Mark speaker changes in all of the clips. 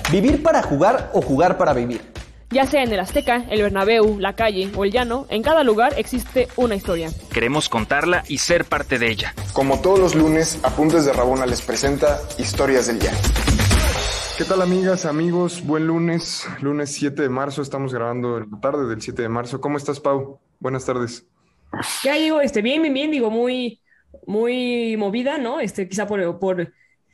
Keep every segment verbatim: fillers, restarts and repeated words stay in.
Speaker 1: ¿Vivir para jugar o jugar para vivir?
Speaker 2: Ya sea en el Azteca, el Bernabéu, la calle o el llano, en cada lugar existe una historia.
Speaker 3: Queremos contarla y ser parte de ella.
Speaker 4: Como todos los lunes, Apuntes de Rabona les presenta Historias del Llano. ¿Qué tal, amigas, amigos? Buen lunes, lunes siete de marzo, estamos grabando en la tarde del siete de marzo. ¿Cómo estás, Pau? Buenas tardes.
Speaker 2: ¿Qué hay, digo? Este, bien, bien, bien, digo, muy, muy movida, ¿no? Este, quizá por, por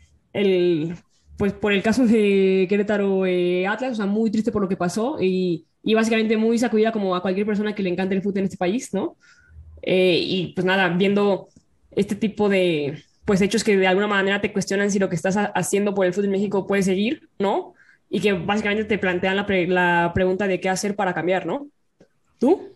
Speaker 2: el, pues por el caso de Querétaro eh, Atlas, o sea, muy triste por lo que pasó y, y básicamente muy sacudida como a cualquier persona que le encante el fútbol en este país, ¿no? Eh, y pues nada, viendo este tipo de pues hechos que de alguna manera te cuestionan si lo que estás ha- haciendo por el fútbol en México puede seguir, ¿no? Y que básicamente te plantean la, pre- la pregunta de qué hacer para cambiar, ¿no? ¿Tú?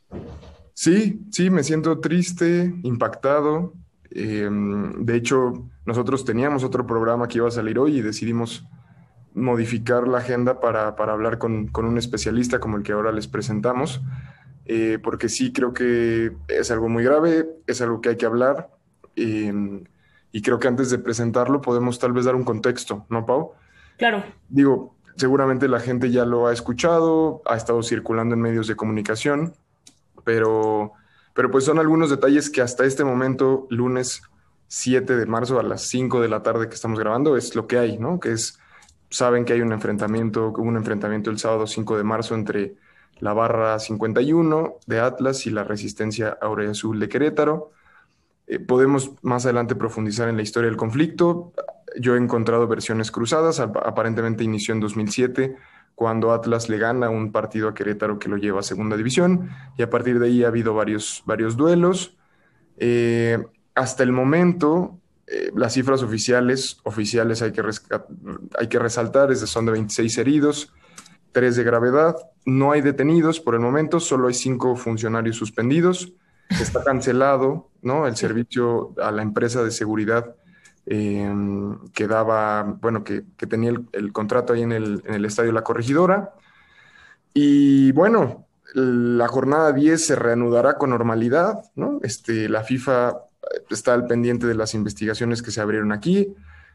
Speaker 4: Sí, sí, me siento triste, impactado. Eh, de hecho, nosotros teníamos otro programa que iba a salir hoy y decidimos modificar la agenda para, para hablar con, con un especialista como el que ahora les presentamos, eh, porque sí creo que es algo muy grave, es algo que hay que hablar, eh, y creo que antes de presentarlo podemos tal vez dar un contexto, ¿no, Pau?
Speaker 2: Claro.
Speaker 4: Digo, seguramente la gente ya lo ha escuchado, ha estado circulando en medios de comunicación, pero, pero pues son algunos detalles que hasta este momento, lunes siete de marzo a las cinco de la tarde que estamos grabando, es lo que hay, ¿no? Que es, saben que hay un enfrentamiento, que hubo un enfrentamiento el sábado cinco de marzo entre la Barra cincuenta y uno de Atlas y la Resistencia Aurea Azul de Querétaro. Eh, podemos más adelante profundizar en la historia del conflicto. Yo he encontrado versiones cruzadas. Ap- Aparentemente inició en dos mil siete, cuando Atlas le gana un partido a Querétaro que lo lleva a segunda división, y a partir de ahí ha habido varios, varios duelos. Eh, Hasta el momento, eh, las cifras oficiales, oficiales hay que, resca- hay que resaltar, es de, son de veintiséis heridos, tres de gravedad. No hay detenidos por el momento, solo hay cinco funcionarios suspendidos. Está cancelado, ¿no?, el
Speaker 2: Sí.
Speaker 4: servicio a la empresa de seguridad, eh, que daba, bueno, que, que tenía el, el contrato ahí en el, en el Estadio La Corregidora. Y bueno, la jornada diez se reanudará con normalidad, ¿no? Este, la FIFA está al pendiente de las investigaciones que se abrieron aquí.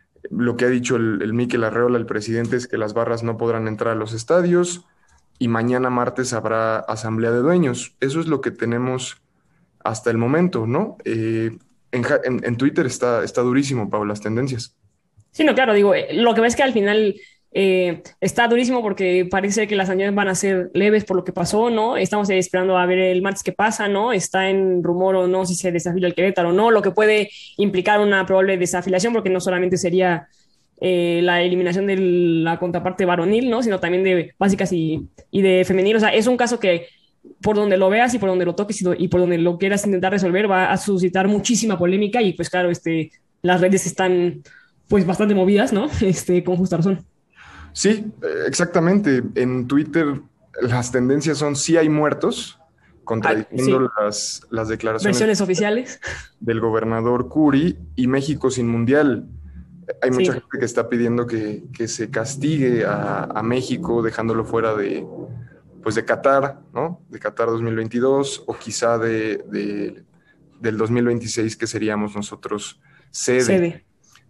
Speaker 4: Lo que ha dicho el, el Mikel Arreola, el presidente, es que las barras no podrán entrar a los estadios y mañana martes habrá asamblea de dueños. Eso es lo que tenemos hasta el momento, ¿no? Eh, en, ja- en- en Twitter está, está durísimo, Pablo, las tendencias.
Speaker 2: Sí, no, claro, digo, eh, lo que ves que al final eh, está durísimo porque parece que las sanciones van a ser leves por lo que pasó, ¿no? Estamos eh, esperando a ver el martes qué pasa, ¿no? Está en rumor o no si se desafila el Querétaro o no, lo que puede implicar una probable desafiliación porque no solamente sería eh, la eliminación de la contraparte varonil, ¿no? Sino también de básicas y, y de femenil. O sea, es un caso que por donde lo veas y por donde lo toques y, do- y por donde lo quieras intentar resolver va a suscitar muchísima polémica y pues claro, este, las redes están pues bastante movidas, ¿no? Este, con justa razón.
Speaker 4: Sí, eh, exactamente. En Twitter las tendencias son sí hay muertos,
Speaker 2: Ah,
Speaker 4: contradiciendo
Speaker 2: sí,
Speaker 4: las, las declaraciones
Speaker 2: versiones oficiales.
Speaker 4: del gobernador Curi, y México sin mundial. Hay mucha
Speaker 2: Sí,
Speaker 4: gente que está pidiendo que, que se castigue a, a México dejándolo fuera de, pues de Qatar, ¿no? De Qatar dos mil veintidós, o quizá de, de- del dos mil veintiséis, que seríamos nosotros sede.
Speaker 2: sede.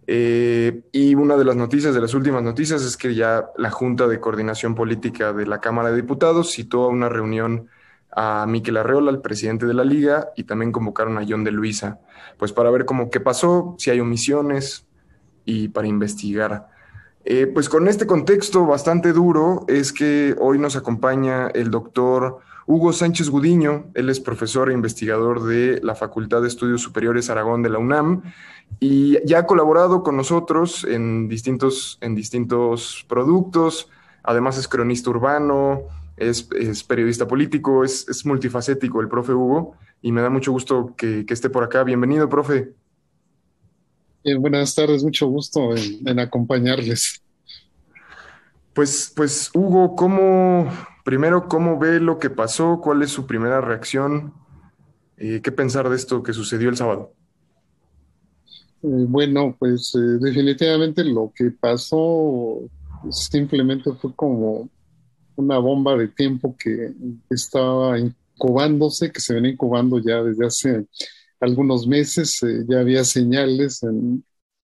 Speaker 4: Eh, y una de las noticias, de las últimas noticias, es que ya la Junta de Coordinación Política de la Cámara de Diputados citó a una reunión a Mikel Arreola, el presidente de la Liga, y también convocaron a John de Luisa, pues para ver cómo qué pasó, si hay omisiones y para investigar. Eh, pues con este contexto bastante duro es que hoy nos acompaña el doctor Hugo Sánchez Gudiño. Él es profesor e investigador de la Facultad de Estudios Superiores Aragón de la UNAM y ya ha colaborado con nosotros en distintos, en distintos productos. Además es cronista urbano, es, es periodista político, es, es multifacético el profe Hugo, y me da mucho gusto que, que esté por acá. Bienvenido, profe.
Speaker 5: Eh, buenas tardes, mucho gusto en, en acompañarles.
Speaker 4: Pues, pues Hugo, ¿cómo, primero, cómo ve lo que pasó? ¿Cuál es su primera reacción? Eh, ¿qué pensar de esto que sucedió el sábado?
Speaker 5: Eh, bueno, pues eh, definitivamente lo que pasó simplemente fue como una bomba de tiempo que estaba incubándose, que se venía incubando ya desde hace algunos meses. Eh, ya había señales en,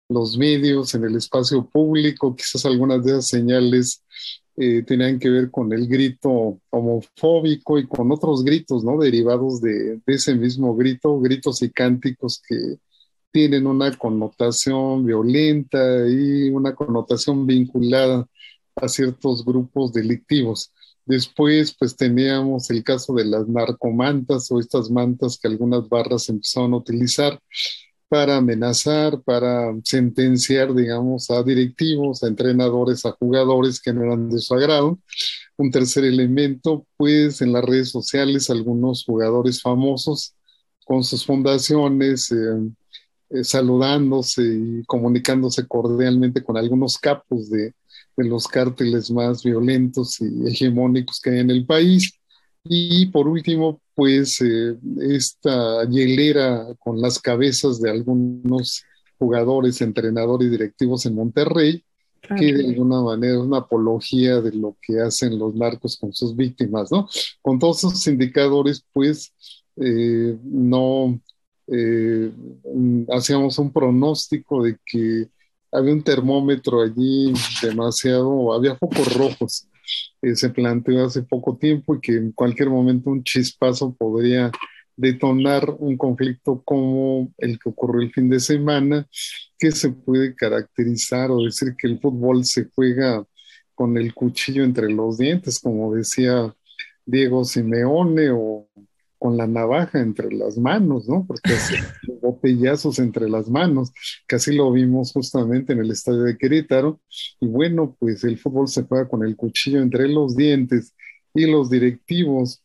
Speaker 5: los medios, en el espacio público. Quizás algunas de esas señales eh, tenían que ver con el grito homofóbico y con otros gritos, ¿no? Derivados de, de ese mismo grito, gritos y cánticos que tienen una connotación violenta y una connotación vinculada a ciertos grupos delictivos. Después, pues teníamos el caso de las narcomantas o estas mantas que algunas barras empezaron a utilizar para amenazar, para sentenciar, digamos, a directivos, a entrenadores, a jugadores que no eran de su agrado. Un tercer elemento, pues en las redes sociales, algunos jugadores famosos con sus fundaciones, eh, eh, saludándose y comunicándose cordialmente con algunos capos de, de los cárteles más violentos y hegemónicos que hay en el país. Y por último, pues eh, esta hielera con las cabezas de algunos jugadores, entrenadores y directivos en Monterrey,
Speaker 2: Claro.
Speaker 5: que de alguna manera es una apología de lo que hacen los narcos con sus víctimas, ¿no? Con todos esos indicadores, pues eh, no eh, hacíamos un pronóstico de que había un termómetro allí demasiado, había focos rojos. Eh, se planteó hace poco tiempo y que en cualquier momento un chispazo podría detonar un conflicto como el que ocurrió el fin de semana, que se puede caracterizar o decir que el fútbol se juega con el cuchillo entre los dientes, como decía Diego Simeone, o con la navaja entre las manos, ¿no? Porque así botellazos entre las manos, que así lo vimos justamente en el estadio de Querétaro. Y bueno, pues el fútbol se juega con el cuchillo entre los dientes y los directivos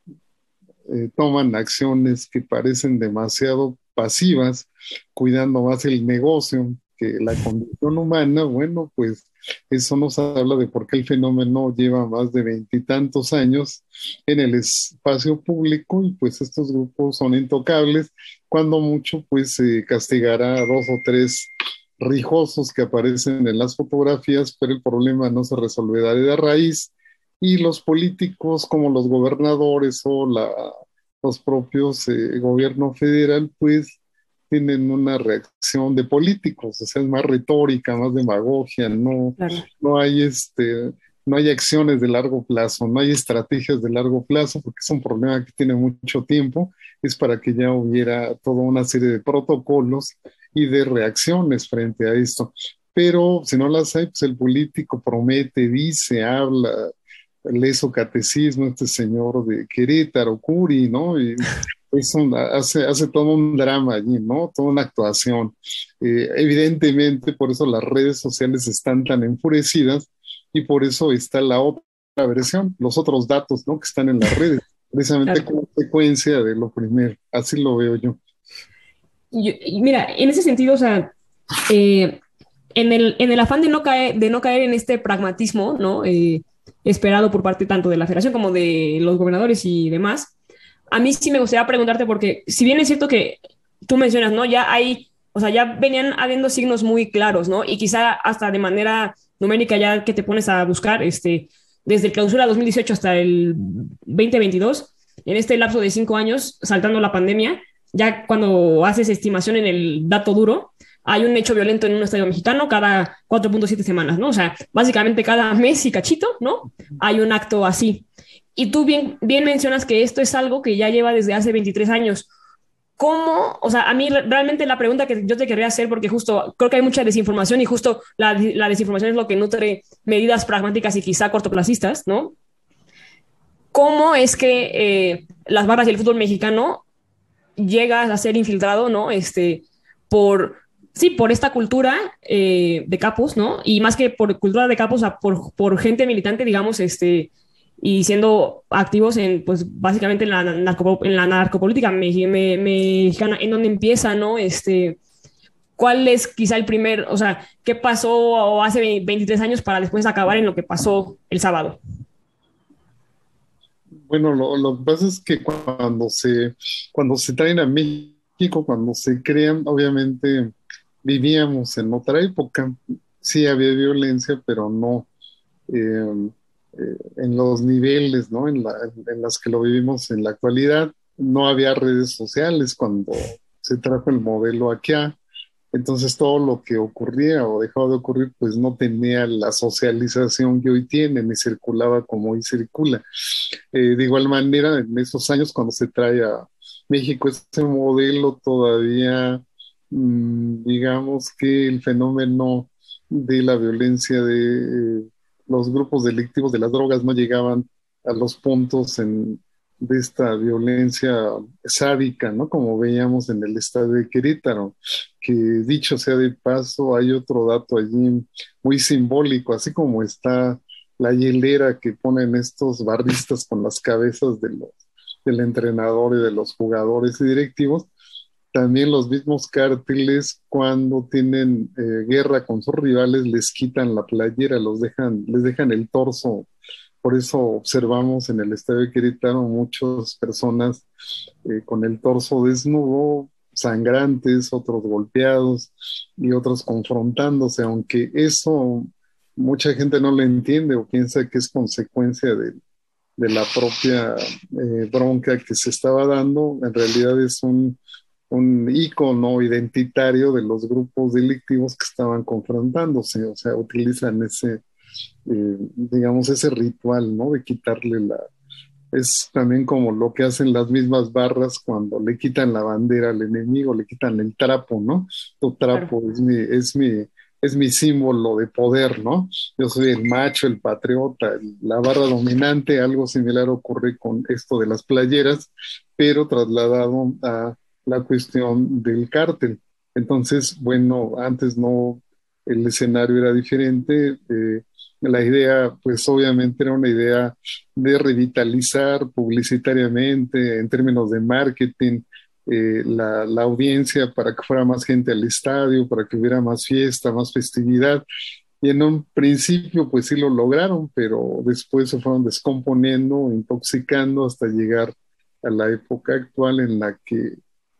Speaker 5: eh, toman acciones que parecen demasiado pasivas, cuidando más el negocio que la condición humana. Bueno, pues eso nos habla de por qué el fenómeno lleva más de veintitantos años en el espacio público y pues estos grupos son intocables. Cuando mucho, pues se castigará a dos o tres rijosos que aparecen en las fotografías, pero el problema no se resolverá de raíz y los políticos como los gobernadores o la, los propios eh, gobierno federal, pues tienen una reacción de políticos, o sea, es más retórica, más demagogia, no,
Speaker 2: Claro.
Speaker 5: no hay este, no hay acciones de largo plazo, no hay estrategias de largo plazo, porque es un problema que tiene mucho tiempo, es para que ya hubiera toda una serie de protocolos y de reacciones frente a esto. Pero si no las hay, pues el político promete, dice, habla, lee su catecismo, este señor de Querétaro, Curi, ¿no? Y es un, hace, hace todo un drama allí, ¿no? Toda una actuación. Eh, evidentemente, por eso las redes sociales están tan enfurecidas y por eso está la otra versión, los otros datos, ¿no? Que están en las redes, precisamente
Speaker 2: Claro.
Speaker 5: como consecuencia de lo primero. Así lo veo yo.
Speaker 2: Yo- y mira, en ese sentido, o sea, eh, en el, en el afán de no caer, de no caer en este pragmatismo, ¿no? Eh, esperado por parte tanto de la federación como de los gobernadores y demás, a mí sí me gustaría preguntarte porque si bien es cierto que tú mencionas, ¿no? Ya hay, o sea, ya venían habiendo signos muy claros, ¿no? Y quizá hasta de manera numérica ya que te pones a buscar, este, desde el clausura dos mil dieciocho hasta el veinte veintidós, en este lapso de cinco años, saltando la pandemia, ya cuando haces estimación en el dato duro, hay un hecho violento en un estadio mexicano cada cuatro punto siete semanas, ¿no? O sea, básicamente cada mes y cachito, ¿no? Hay un acto así. Y tú bien, bien mencionas que esto es algo que ya lleva desde hace veintitrés años. ¿Cómo? O sea, a mí realmente la pregunta que yo te quería hacer, porque justo creo que hay mucha desinformación y justo la, la desinformación es lo que nutre medidas pragmáticas y quizá cortoplacistas, ¿no? ¿Cómo es que eh, las barras y el fútbol mexicano llegas a ser infiltrado, ¿no? Este, por, sí, por esta cultura eh, de capos, ¿no? Y más que por cultura de capos, a por, por gente militante, digamos, este, y siendo activos en, pues, básicamente en la, narco, en la narcopolítica me, me, mexicana, en donde empieza, ¿no? Este, ¿cuál es quizá el primer, o sea, qué pasó hace veintitrés años para después acabar en lo que pasó el sábado?
Speaker 5: Bueno, lo, lo que pasa es que cuando se, cuando se traen a México, cuando se crean, obviamente vivíamos en otra época. Sí había violencia, pero no eh, eh, en los niveles, ¿no? En la, en las que lo vivimos en la actualidad. No había redes sociales cuando se trajo el modelo acá. Entonces todo lo que ocurría o dejaba de ocurrir, pues no tenía la socialización que hoy tiene, ni circulaba como hoy circula. Eh, de igual manera, en esos años cuando se trae a México este modelo, todavía mm, digamos que el fenómeno de la violencia de eh, los grupos delictivos de las drogas no llegaban a los puntos en, de esta violencia sádica, ¿no? Como veíamos en el estado de Querétaro, que dicho sea de paso, hay otro dato allí muy simbólico, así como está la hielera que ponen estos barristas con las cabezas de los, del entrenador y de los jugadores y directivos. También los mismos cárteles, cuando tienen eh, guerra con sus rivales, les quitan la playera, los dejan, les dejan el torso. Por eso observamos en el estadio de Querétaro muchas personas eh, con el torso desnudo, sangrantes, otros golpeados y otros confrontándose, aunque eso mucha gente no lo entiende o piensa que es consecuencia de, de la propia eh, bronca que se estaba dando. En realidad es un, un ícono identitario de los grupos delictivos que estaban confrontándose, o sea, utilizan ese, eh, digamos, ese ritual, ¿no? De quitarle la... Es también como lo que hacen las mismas barras cuando le quitan la bandera al enemigo, le quitan el trapo, ¿no? Tu trapo
Speaker 2: Claro.
Speaker 5: es mi, es mi, es mi símbolo de poder, ¿no? Yo soy el macho, el patriota, el- la barra dominante. Algo similar ocurre con esto de las playeras, pero trasladado a la cuestión del cártel. Entonces, bueno, antes no, el escenario era diferente. Eh, la idea, pues obviamente era una idea de revitalizar publicitariamente, en términos de marketing, eh, la, la audiencia para que fuera más gente al estadio, para que hubiera más fiesta, más festividad. Y en un principio, pues sí lo lograron, pero después se fueron descomponiendo, intoxicando hasta llegar a la época actual en la que,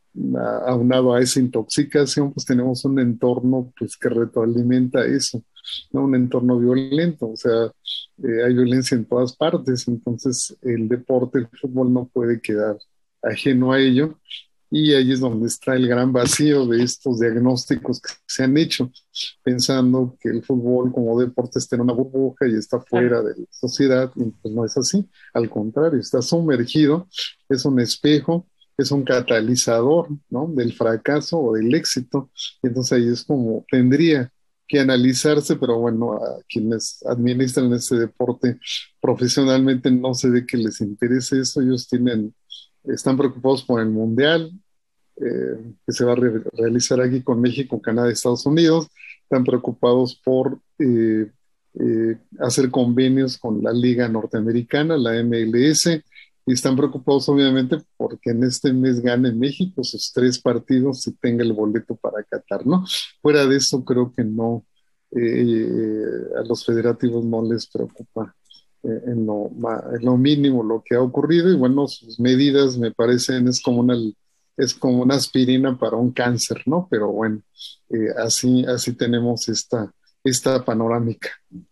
Speaker 5: a- aunado a esa intoxicación, pues tenemos un entorno pues que retroalimenta eso, ¿no? Un entorno violento, o sea, eh, hay violencia en todas partes, entonces el deporte, el fútbol no puede quedar ajeno a ello. Y ahí es donde está el gran vacío de estos diagnósticos que se han hecho, pensando que el fútbol como deporte está en una burbuja y está
Speaker 2: Claro.
Speaker 5: fuera de la sociedad, y pues no es así, al contrario, está sumergido, es un espejo, es un catalizador, ¿no? Del fracaso o del éxito, y entonces ahí es como tendría que analizarse, pero bueno, a quienes administran este deporte profesionalmente no sé de qué les interese eso. Ellos tienen, están preocupados por el mundial, eh, que se va a re- realizar aquí con México, Canadá y Estados Unidos. Están preocupados por eh, eh, hacer convenios con la Liga Norteamericana, la M L S, y están preocupados obviamente porque en este mes gane México sus tres partidos y tenga el boleto para Qatar, ¿no? Fuera de eso creo que no, eh, a los federativos no les preocupa eh, en lo, ma- en lo mínimo lo que ha ocurrido, y bueno, sus medidas me parecen es como una es como una aspirina para un cáncer, ¿no? Pero bueno, eh, así, así tenemos esta, esta panorámica.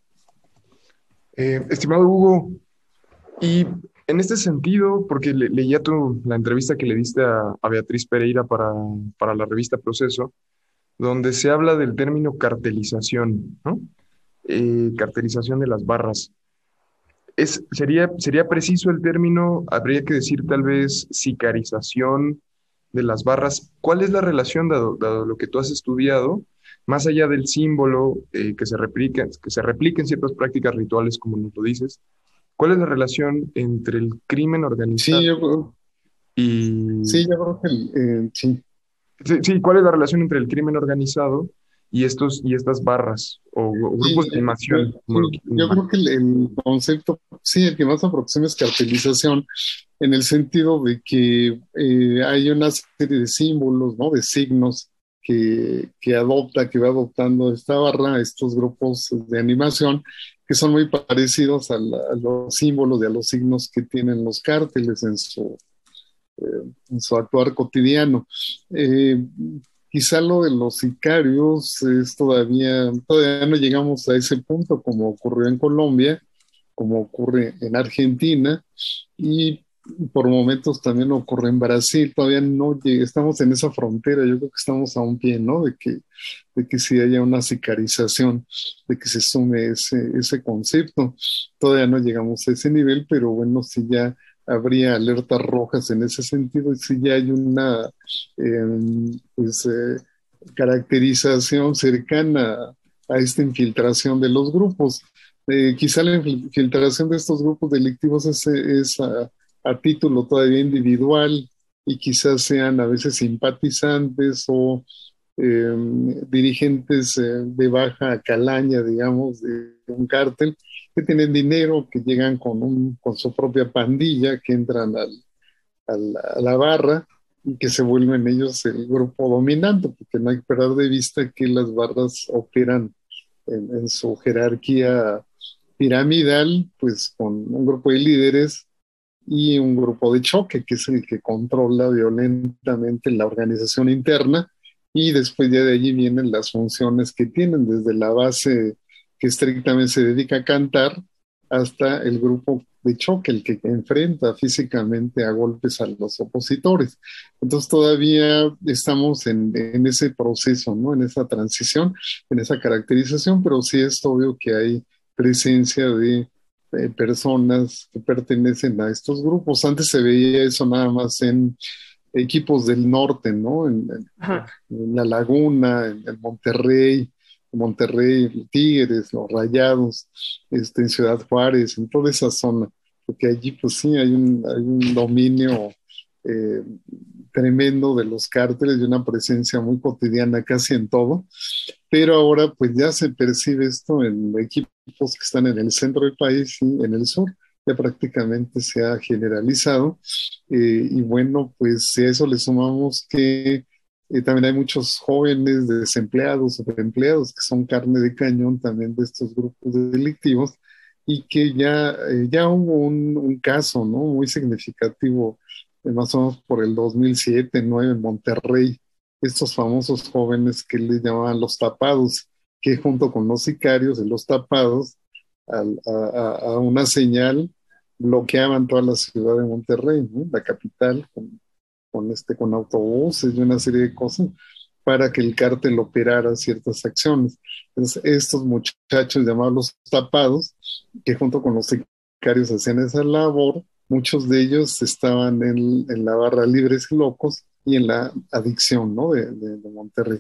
Speaker 4: Eh, estimado Hugo, y en este sentido, porque le- leía tu, la entrevista que le diste a, a Beatriz Pereira para, para la revista Proceso, donde se habla del término cartelización, ¿no? Eh, cartelización de las barras. Es, sería, sería preciso el término, habría que decir tal vez sicarización de las barras. ¿Cuál es la relación, dado, dado lo que tú has estudiado, más allá del símbolo eh, que se replica, que se replica en ciertas prácticas rituales, como nos lo dices? ¿Cuál es la relación entre el crimen
Speaker 5: Sí,
Speaker 4: organizado
Speaker 5: yo, creo-
Speaker 4: y...
Speaker 5: sí, yo creo que el- eh, sí.
Speaker 4: Sí, sí, ¿cuál es la relación entre el crimen organizado y estos, y estas barras o, o grupos
Speaker 5: Sí,
Speaker 4: de
Speaker 5: yo,
Speaker 4: animación, como lo
Speaker 5: sí,
Speaker 4: quieran
Speaker 5: yo
Speaker 4: llamar?
Speaker 5: creo que el, el concepto, sí, el que más aproxima es cartelización, en el sentido de que eh, hay una serie de símbolos, ¿no? De signos que, que adopta, que va adoptando esta barra, estos grupos de animación, que son muy parecidos a, la- a los símbolos y a los signos que tienen los cárteles en su, en su actuar cotidiano. Eh, Quizá lo de los sicarios es todavía, todavía no llegamos a ese punto como ocurrió en Colombia, como ocurre en Argentina, y por momentos también ocurre en Brasil, todavía no lleg- estamos en esa frontera, yo creo que estamos a un pie, ¿no? De que, de que sí haya una sicarización, de que se sume ese, ese concepto. Todavía no llegamos a ese nivel, pero bueno, sí ya habría alertas rojas en ese sentido, y sí ya hay una eh, pues, eh, caracterización cercana a esta infiltración de los grupos. Eh, quizá la infiltración de estos grupos delictivos es, es a, a título todavía individual, y quizás sean a veces simpatizantes o eh, dirigentes eh, de baja calaña, digamos, de un cártel, que tienen dinero, que llegan con, un, con su propia pandilla, que entran al, al, a la barra y que se vuelven ellos el grupo dominante, porque no hay que perder de vista que las barras operan en, en su jerarquía piramidal, pues con un grupo de líderes y un grupo de choque, que es el que controla violentamente la organización interna, y después ya de allí vienen las funciones que tienen, desde la base que estrictamente se dedica a cantar hasta el grupo de choque, el que enfrenta físicamente a golpes a los opositores. Entonces todavía estamos en, en ese proceso, ¿no? En esa transición, en esa caracterización, pero sí es obvio que hay presencia de eh, personas que pertenecen a estos grupos. Antes se veía eso nada más en equipos del norte, ¿no? En, en,
Speaker 2: Ajá.
Speaker 5: en La Laguna, en, en Monterrey, Monterrey, Tigres, los Rayados, este, en Ciudad Juárez, en toda esa zona, porque allí pues sí hay un, hay un dominio eh, tremendo de los cárteles y una presencia muy cotidiana casi en todo, pero ahora pues ya se percibe esto en equipos que están en el centro del país y en el sur, ya prácticamente se ha generalizado. Eh, y bueno, pues si a eso le sumamos que eh, también hay muchos jóvenes desempleados, subempleados, que son carne de cañón también de estos grupos delictivos, y que ya, eh, ya hubo un, un caso, ¿no? Muy significativo, eh, más o menos por el dos mil siete, dos mil nueve en Monterrey, estos famosos jóvenes que le llamaban los tapados, que junto con los sicarios de los tapados, al- a, a- a una señal, bloqueaban toda la ciudad de Monterrey, ¿no? La capital, con, con, este, con autobuses y una serie de cosas, para que el cártel operara ciertas acciones. Entonces, estos muchachos llamados los tapados, que junto con los sicarios hacían esa labor, muchos de ellos estaban en, en la barra Libres y Locos y en la adicción, ¿no? de, de, de Monterrey.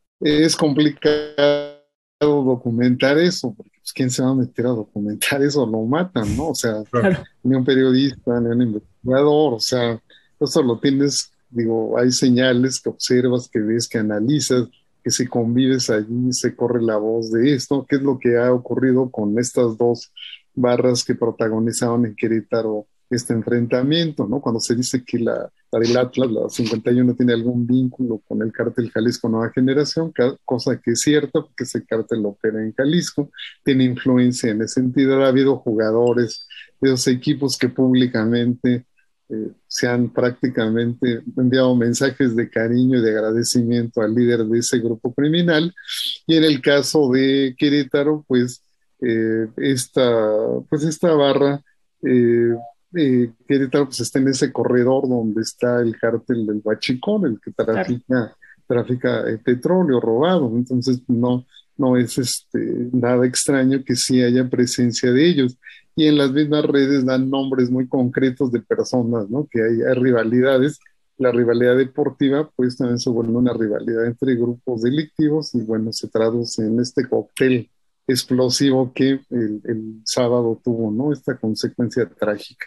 Speaker 5: Es complicado documentar eso, porque pues, ¿quién se va a meter a documentar eso? Lo matan, ¿no? O sea,
Speaker 2: Claro.
Speaker 5: ni un periodista, ni un investigador, o sea, eso lo tienes, digo, hay señales que observas, que ves, que analizas, que si convives allí se corre la voz de esto, qué es lo que ha ocurrido con estas dos barras que protagonizaban en Querétaro este enfrentamiento, ¿no? Cuando se dice que la, la del Atlas, la cincuenta y uno, tiene algún vínculo con el cártel Jalisco Nueva Generación, cosa que es cierta, porque ese cártel opera en Jalisco, tiene influencia en ese sentido. Ha habido jugadores de esos equipos que públicamente eh, se han prácticamente enviado mensajes de cariño y de agradecimiento al líder de ese grupo criminal. Y en el caso de Querétaro, pues eh, esta, pues esta barra eh, eh, Querétaro pues está en ese corredor donde está el cártel del Huachicol, el que
Speaker 2: Claro.
Speaker 5: trafica, trafica eh, petróleo robado. Entonces no, no es este, nada extraño que sí haya presencia de ellos. Y en las mismas redes dan nombres muy concretos de personas, ¿no? Que hay, hay rivalidades. La rivalidad deportiva pues también se vuelve una rivalidad entre grupos delictivos, y bueno, se traduce en este cóctel explosivo que el, el sábado tuvo, ¿no? Esta consecuencia trágica.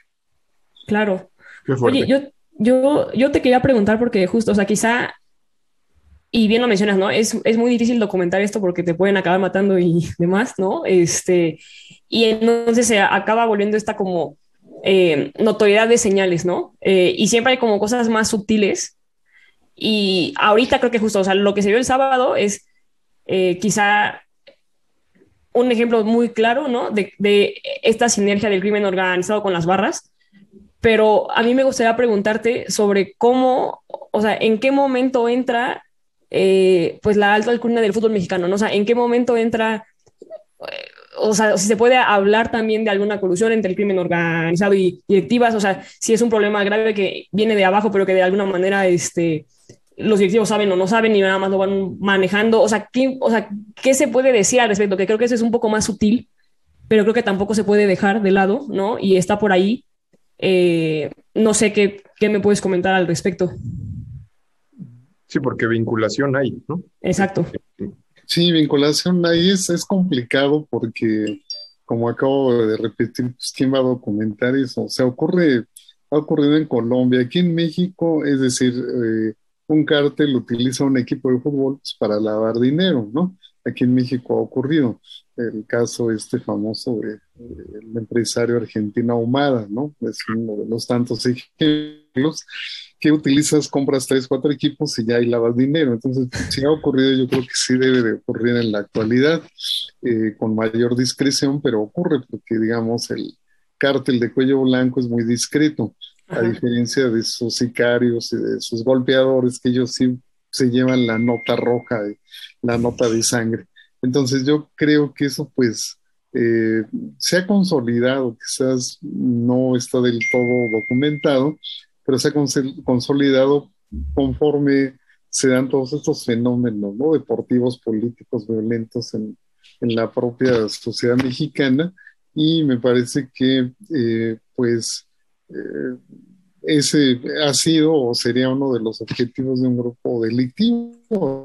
Speaker 2: Claro.
Speaker 4: Qué
Speaker 2: Oye,
Speaker 4: fuerte.
Speaker 2: yo, yo, yo te quería preguntar porque justo, o sea, quizá, y bien lo mencionas, ¿no? Es, es muy difícil documentar esto porque te pueden acabar matando y demás, ¿no? Este, y entonces se acaba volviendo esta como eh, notoriedad de señales, ¿no? Eh, y siempre hay como cosas más sutiles. Y ahorita creo que justo, o sea, lo que se vio el sábado es eh, quizá un ejemplo muy claro, ¿no? De, de esta sinergia del crimen organizado con las barras. Pero a mí me gustaría preguntarte sobre cómo, o sea, en qué momento entra eh, pues la alta alcurnia del fútbol mexicano, ¿no? O sea, en qué momento entra o sea, si se puede hablar también de alguna colusión entre el crimen organizado y directivas, o sea, si es un problema grave que viene de abajo, pero que de alguna manera este, los directivos saben o no saben y nada más lo van manejando, o sea, ¿qué, o sea, ¿qué se puede decir al respecto? Que creo que eso es un poco más sutil, pero creo que tampoco se puede dejar de lado, ¿no? Y está por ahí. Eh, no sé qué, qué me puedes comentar al respecto.
Speaker 4: Sí, porque vinculación hay, ¿no?
Speaker 2: Exacto.
Speaker 5: Sí, vinculación ahí es, es complicado porque, como acabo de repetir, pues, ¿quién va a documentar eso? O sea, ocurre, ha ocurrido en Colombia, aquí en México, es decir, eh, un cártel utiliza un equipo de fútbol pues, para lavar dinero, ¿no? Aquí en México ha ocurrido el caso este famoso de, de- del empresario argentino Ahumada, ¿no? Es uno de los tantos ejemplos que utilizas, compras tres, cuatro equipos y ya ahí lavas dinero. Entonces, si ha ocurrido, yo creo que sí debe de ocurrir en la actualidad, eh, con mayor discreción, pero ocurre porque, digamos, el cártel de cuello blanco es muy discreto, a
Speaker 2: Ajá.
Speaker 5: diferencia de sus sicarios y de sus golpeadores, que ellos sí se llevan la nota roja, y la nota de sangre. Entonces, yo creo que eso, pues, eh, se ha consolidado, quizás no está del todo documentado, pero se ha consol- consolidado conforme se dan todos estos fenómenos, ¿no? Deportivos, políticos, violentos en, en la propia sociedad mexicana y me parece que eh, pues eh, ese ha sido o sería uno de los objetivos de un grupo delictivo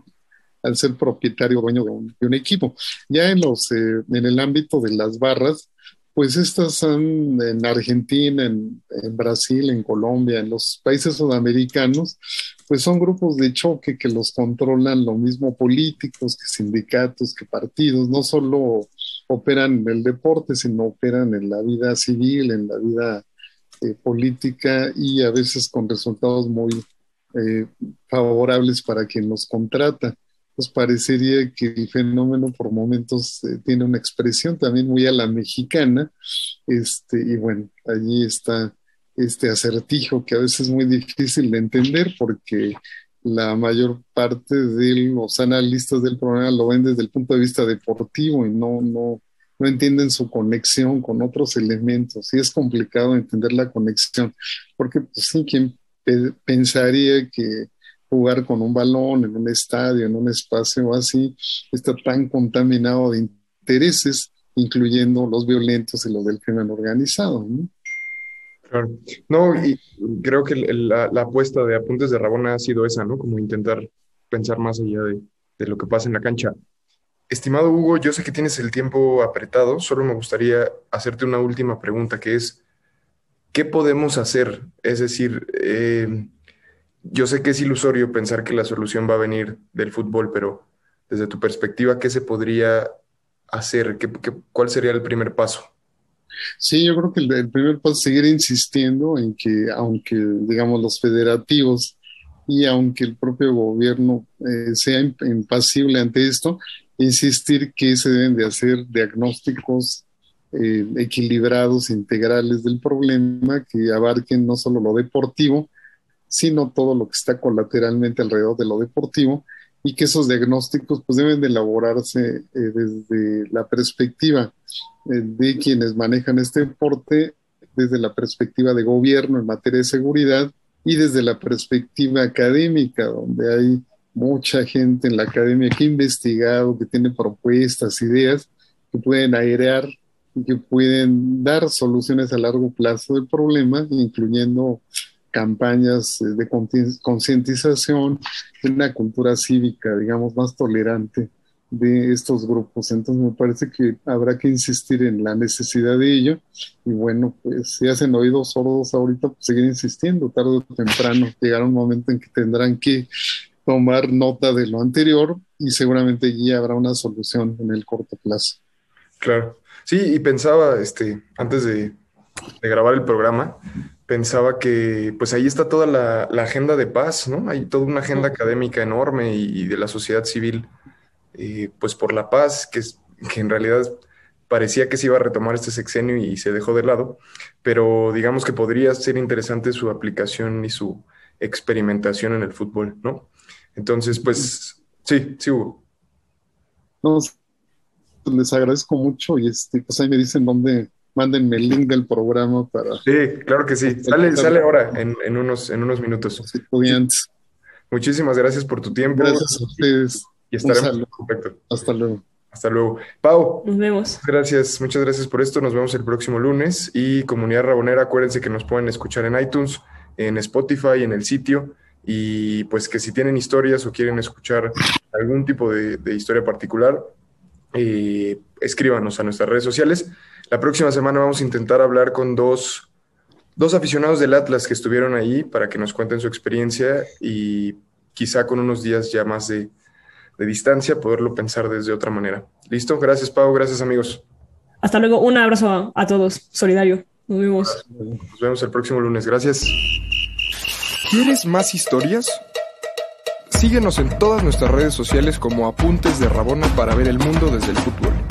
Speaker 5: al ser propietario o dueño de un, de un equipo. Ya en, los, eh, en el ámbito de las barras, pues estas son en Argentina, en, en Brasil, en Colombia, en los países sudamericanos, pues son grupos de choque que los controlan lo mismo políticos que sindicatos, que partidos, no solo operan en el deporte, sino operan en la vida civil, en la vida eh, política y a veces con resultados muy eh, favorables para quien los contrata. Pues parecería que el fenómeno por momentos eh, tiene una expresión también muy a la mexicana, este, y bueno, allí está este acertijo que a veces es muy difícil de entender porque la mayor parte de los analistas del programa lo ven desde el punto de vista deportivo y no, no, no entienden su conexión con otros elementos. Y es complicado entender la conexión, porque pues sí, quien pe- pensaría que jugar con un balón en un estadio, en un espacio así, está tan contaminado de intereses, incluyendo los violentos y los del crimen organizado, ¿no?
Speaker 4: Claro. No, y creo que el- el- la, la apuesta de Apuntes de Rabona ha sido esa, ¿no? Como intentar pensar más allá de, de lo que pasa en la cancha. Estimado Hugo, yo sé que tienes el tiempo apretado, solo me gustaría hacerte una última pregunta, que es, ¿qué podemos hacer? Es decir, eh, yo sé que es ilusorio pensar que la solución va a venir del fútbol, pero desde tu perspectiva, ¿qué se podría hacer? ¿Qué, qué- cuál sería el primer paso?
Speaker 5: Sí, yo creo que el, el primer paso es seguir insistiendo en que, aunque, digamos, los federativos y aunque el propio gobierno eh, sea imp- impasible ante esto, insistir que se deben de hacer diagnósticos eh, equilibrados, integrales del problema, que abarquen no solo lo deportivo, sino todo lo que está colateralmente alrededor de lo deportivo y que esos diagnósticos pues deben de elaborarse eh, desde la perspectiva eh, de quienes manejan este deporte, desde la perspectiva de gobierno en materia de seguridad y desde la perspectiva académica, donde hay mucha gente en la academia que ha investigado, que tiene propuestas, ideas que pueden airear y que pueden dar soluciones a largo plazo del problema, incluyendo campañas eh, de concientización, de una cultura cívica, digamos, más tolerante de estos grupos. Entonces me parece que habrá que insistir en la necesidad de ello y bueno, pues si hacen oídos sordos ahorita, pues seguir insistiendo, tarde o temprano llegará un momento en que tendrán que tomar nota de lo anterior y seguramente allí habrá una solución en el corto plazo.
Speaker 4: Claro. Sí, y pensaba, este, antes de, de grabar el programa, pensaba que pues ahí está toda la, la agenda de paz, ¿no? Hay toda una agenda académica enorme y, y de la sociedad civil, eh, pues por la paz, que, es, que en realidad parecía que se iba a retomar este sexenio y se dejó de lado, pero digamos que podría ser interesante su aplicación y su experimentación en el fútbol, ¿no? Entonces, pues sí, sí, Hugo.
Speaker 5: No, pues les agradezco mucho y este, pues ahí me dicen dónde, mándenme el link del programa para...
Speaker 4: Sí, claro que sí. Sale, sale ahora, en, en, unos, en unos minutos.
Speaker 5: los estudiantes.
Speaker 4: Muchísimas gracias por tu tiempo.
Speaker 5: Gracias a ustedes.
Speaker 4: Y estaremos en contacto.
Speaker 5: Hasta luego.
Speaker 4: Hasta luego. Pau.
Speaker 2: Nos vemos.
Speaker 4: Gracias, muchas gracias por esto. Nos vemos el próximo lunes. Y Comunidad Rabonera, acuérdense que nos pueden escuchar en iTunes, en Spotify, en el sitio. Y pues que si tienen historias o quieren escuchar algún tipo de, de historia particular, eh, escríbanos a nuestras redes sociales. La próxima semana vamos a intentar hablar con dos, dos aficionados del Atlas que estuvieron ahí para que nos cuenten su experiencia y quizá con unos días ya más de, de distancia poderlo pensar desde otra manera. ¿Listo? Gracias, Pau. Gracias, amigos.
Speaker 2: Hasta luego. Un abrazo a, a todos. Solidario. Nos vemos.
Speaker 4: Nos vemos el próximo lunes. Gracias.
Speaker 6: ¿Quieres más historias? Síguenos en todas nuestras redes sociales como Apuntes de Rabona para ver el mundo desde el fútbol.